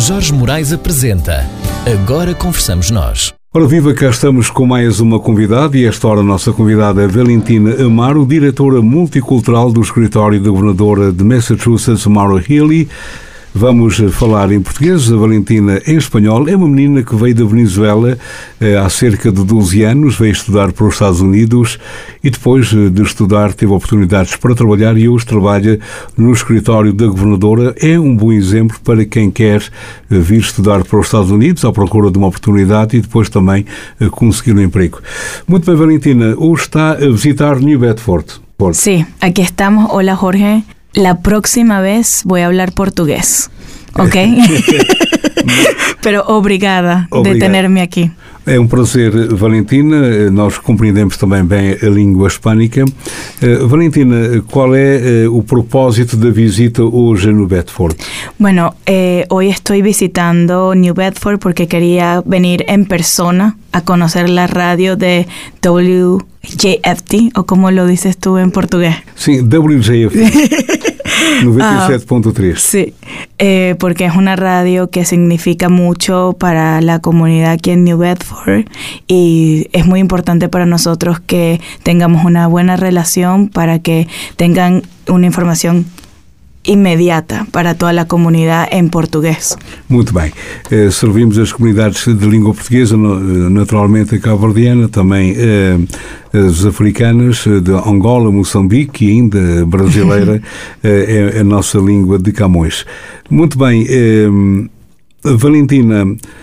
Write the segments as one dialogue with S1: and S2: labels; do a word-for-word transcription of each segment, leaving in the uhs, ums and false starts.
S1: Jorge Moraes apresenta Agora Conversamos Nós.
S2: Ora viva, cá estamos com mais uma convidada e esta hora a nossa convidada é Valentina Amaro, diretora multicultural do escritório da governadora de Massachusetts, Maura Healey. Vamos falar em português, a Valentina em espanhol. É uma menina que veio da Venezuela eh, há cerca de doze anos, veio estudar para os Estados Unidos e depois de estudar teve oportunidades para trabalhar e hoje trabalha no escritório da governadora. É um bom exemplo para quem quer eh, vir estudar para os Estados Unidos à procura de uma oportunidade e depois também eh, conseguir um emprego. Muito bem, Valentina, hoje está a visitar New Bedford.
S3: Sí, aquí estamos. Hola, Jorge. La próxima vez voy a hablar portugués, ¿ok? Pero obrigada, obrigada de tenerme aqui.
S2: É um prazer, Valentina. Nós compreendemos também bem a língua hispânica. Uh, Valentina, qual é uh, o propósito da visita hoje a New Bedford?
S3: Bueno, eh, hoy estoy visitando New Bedford porque quería venir en persona a conocer la radio de W J F T, o como lo dices tú en portugués.
S2: Sí, W J F T. noventa y siete punto tres.
S3: Ah, sí, eh, porque es una radio que significa mucho para la comunidad aquí en New Bedford y es muy importante para nosotros que tengamos una buena relación para que tengan una información imediata para toda a comunidade em português.
S2: Muito bem. Eh, servimos as comunidades de língua portuguesa, naturalmente a cabo-verdiana, também eh, as africanas de Angola, Moçambique e ainda brasileira, eh, é a nossa língua de Camões. Muito bem. Eh, Valentina,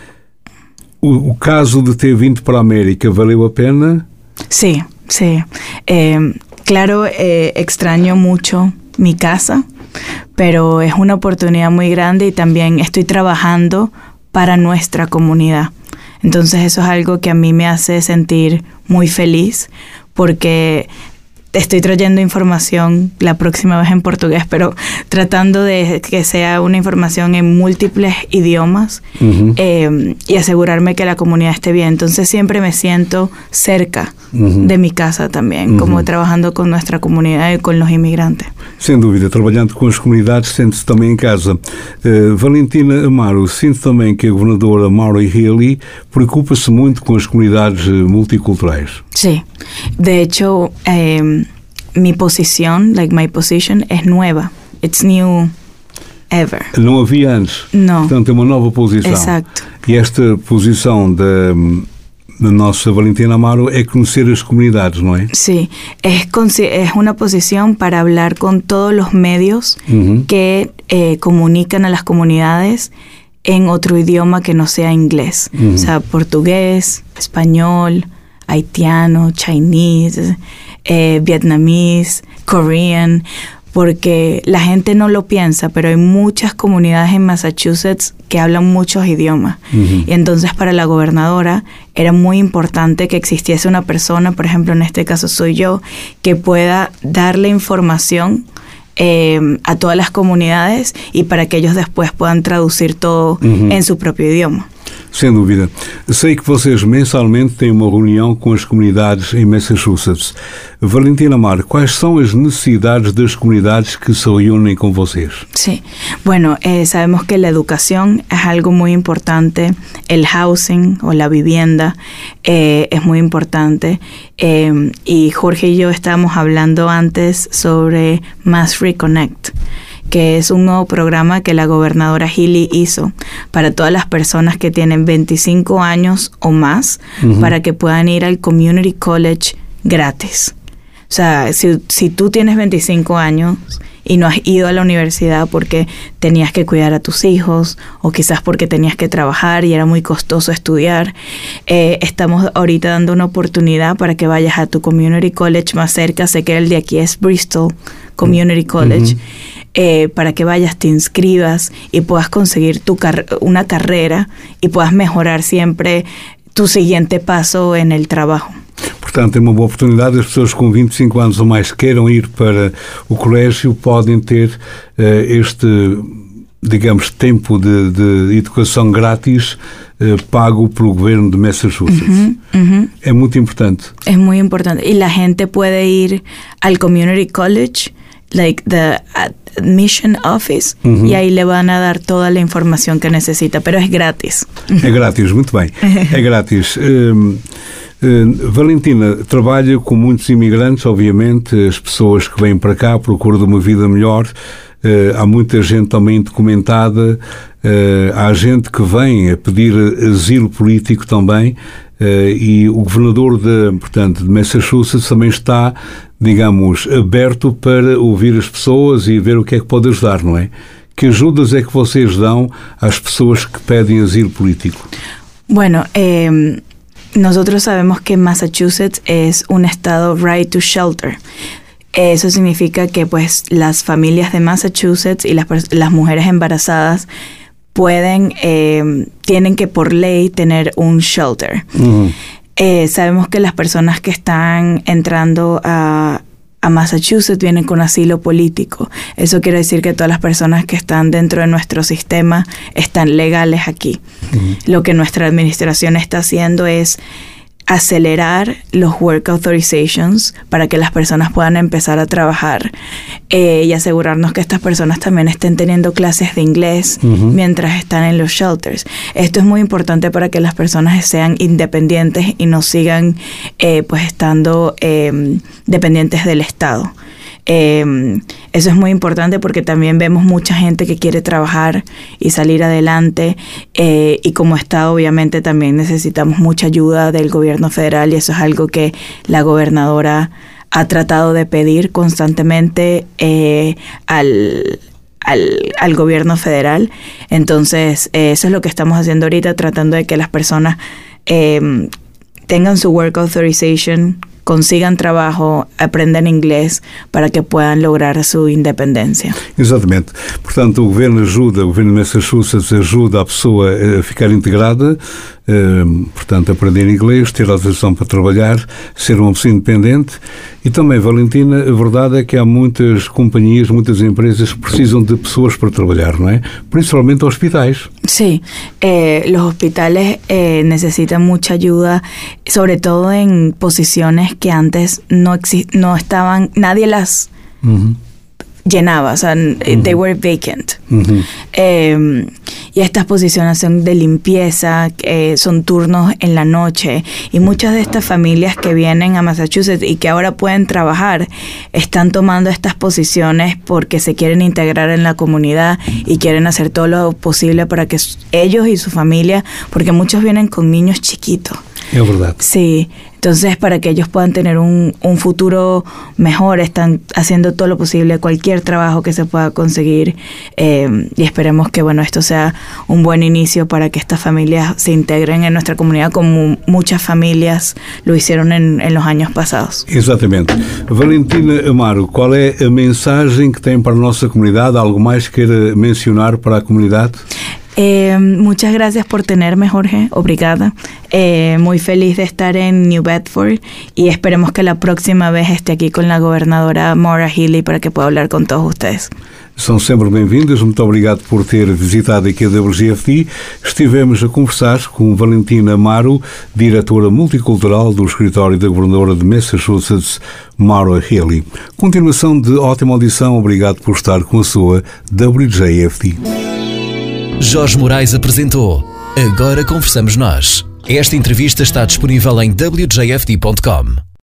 S2: o, o caso de ter vindo para a América valeu a pena?
S3: Sí, sí. Eh, claro, eh, extraño mucho mi casa, pero es una oportunidad muy grande y también estoy trabajando para nuestra comunidad. Entonces eso es algo que a mí me hace sentir muy feliz porque estoy trayendo información la próxima vez en portugués, pero tratando de que sea una información en múltiples idiomas uh-huh. eh, y asegurarme que la comunidad esté bien. Entonces siempre me siento cerca uh-huh. de mi casa también, uh-huh. como trabajando con nuestra comunidad y con los inmigrantes.
S2: Sem dúvida, trabalhando com as comunidades, sente-se também em casa. Uh, Valentina Amaro, sinto também que a governadora Maura Healey preocupa-se muito com as comunidades multiculturais.
S3: Sí, de hecho, eh, mi posición, like my position, es nueva. It's new ever.
S2: Não havia antes.
S3: Não.
S2: Portanto, é uma nova posição.
S3: Exato.
S2: E esta posição da, da nossa Valentina Amaro é conhecer as comunidades, não é?
S3: Sí, es, es una posición para hablar con todos los medios uh-huh. que eh, comunican a las comunidades en otro idioma que no sea inglés. Uh-huh. O sea, portugués, español, haitiano, chinese, eh, vietnamés, korean, porque la gente no lo piensa, pero hay muchas comunidades en Massachusetts que hablan muchos idiomas. Uh-huh. Y entonces para la gobernadora era muy importante que existiese una persona, por ejemplo, en este caso soy yo, que pueda darle información eh, a todas las comunidades y para que ellos después puedan traducir todo uh-huh. en su propio idioma.
S2: Sem dúvida. Sei que vocês mensalmente têm uma reunião com as comunidades em Massachusetts. Valentina Amaro, quais são as necessidades das comunidades que se reúnem com vocês?
S3: Sí, bueno, eh, sabemos que la educación es algo muy importante, el housing o la vivienda eh, es muy importante eh, y Jorge y yo estábamos hablando antes sobre Mass Reconnect, que es un nuevo programa que la gobernadora Healey hizo para todas las personas que tienen veinticinco años o más, uh-huh. para que puedan ir al Community College gratis. O sea, si, si tú tienes veinticinco años y no has ido a la universidad porque tenías que cuidar a tus hijos o quizás porque tenías que trabajar y era muy costoso estudiar, eh, estamos ahorita dando una oportunidad para que vayas a tu Community College más cerca. Sé que el de aquí es Bristol Community College. Uh-huh. Eh, para que vayas, te inscribas y puedas conseguir tu car- una carrera y puedas mejorar siempre tu siguiente paso en el trabajo.
S2: Portanto, é uma boa oportunidade. As pessoas com vinte e cinco anos ou mais queiram ir para o colégio podem ter uh, este, digamos, tempo de, de educação grátis uh, pago pelo governo de Massachusetts. Uh-huh, uh-huh. É muito importante.
S3: Es muy importante. Y la gente puede ir al Community College like the at, Admission Office, uh-huh. y ahí le van a dar toda la información que necesita, pero es gratis.
S2: É grátis, muito bem. É grátis. Um, uh, Valentina trabalha com muitos imigrantes, obviamente, as pessoas que vêm para cá à procura de uma vida melhor. Uh, há muita gente também documentada, uh, há gente que vem a pedir asilo político também, uh, e o governador de, portanto, de Massachusetts também está, digamos, aberto para ouvir as pessoas e ver o que é que pode ajudar, não é? Que ajudas é que vocês dão às pessoas que pedem asilo político?
S3: Bueno, eh, nosotros sabemos que Massachusetts es un estado right to shelter. Eso significa que pues las familias de Massachusetts y las, las mujeres embarazadas pueden, eh, tienen que por ley tener un shelter. Uh-huh. Eh, sabemos que las personas que están entrando a, a Massachusetts vienen con asilo político. Eso quiere decir que todas las personas que están dentro de nuestro sistema están legales aquí. Uh-huh. Lo que nuestra administración está haciendo es acelerar los work authorizations para que las personas puedan empezar a trabajar, eh, y asegurarnos que estas personas también estén teniendo clases de inglés uh-huh. mientras están en los shelters. Esto es muy importante para que las personas sean independientes y no sigan eh, pues estando eh, dependientes del Estado. Eh, eso es muy importante porque también vemos mucha gente que quiere trabajar y salir adelante, eh, y como Estado obviamente también necesitamos mucha ayuda del gobierno federal, y eso es algo que la gobernadora ha tratado de pedir constantemente eh, al, al, al gobierno federal. Entonces eh, eso es lo que estamos haciendo ahorita, tratando de que las personas eh, tengan su work authorization, consigan trabajo, aprendan inglês para que puedan lograr su independencia.
S2: Exatamente. Portanto, o governo ajuda, o governo de Massachusetts ajuda a pessoa a ficar integrada, uh, portanto, aprender inglês, ter autorização para trabalhar, ser uma pessoa independente. E também, Valentina, a verdade é que há muitas companhias, muitas empresas que precisam de pessoas para trabalhar, não é? Principalmente hospitais.
S3: Sí, eh, los hospitales eh, necesitan mucha ayuda, sobre todo en posiciones que antes no exi- no estaban, nadie las uh-huh. llenaba, o sea, uh-huh. they were vacant. Uh-huh. Eh, y estas posiciones son de limpieza, eh, son turnos en la noche, y muchas de estas familias que vienen a Massachusetts y que ahora pueden trabajar están tomando estas posiciones porque se quieren integrar en la comunidad y quieren hacer todo lo posible para que ellos y su familia, porque muchos vienen con niños chiquitos.
S2: Es verdad.
S3: Sí, entonces para que ellos puedan tener un, un futuro mejor, están haciendo todo lo posible, cualquier trabajo que se pueda conseguir, eh, y esperemos que bueno esto sea un buen inicio para que estas familias se integren en nuestra comunidad como muchas familias lo hicieron en, en los años pasados.
S2: Exatamente. Valentina Amaro, qual é a mensagem que tem para a nossa comunidade? Algo mais que queira mencionar para a comunidade?
S3: Eh, muchas gracias por tenerme, Jorge. Obrigada. Eh, muy feliz de estar en New Bedford y esperemos que la próxima vez esté aquí con la gobernadora Maura Healey para que pueda hablar con todos ustedes.
S2: São sempre bem-vindas. Muito obrigado por ter visitado aqui a W G F D. Estivemos a conversar com Valentina Amaro, diretora multicultural do escritório da governadora de Massachusetts, Maura Healey. Continuação de ótima audição. Obrigado por estar com a sua W J F D.
S1: Jorge Moraes apresentou Agora Conversamos Nós. Esta entrevista está disponível em w j f d ponto com.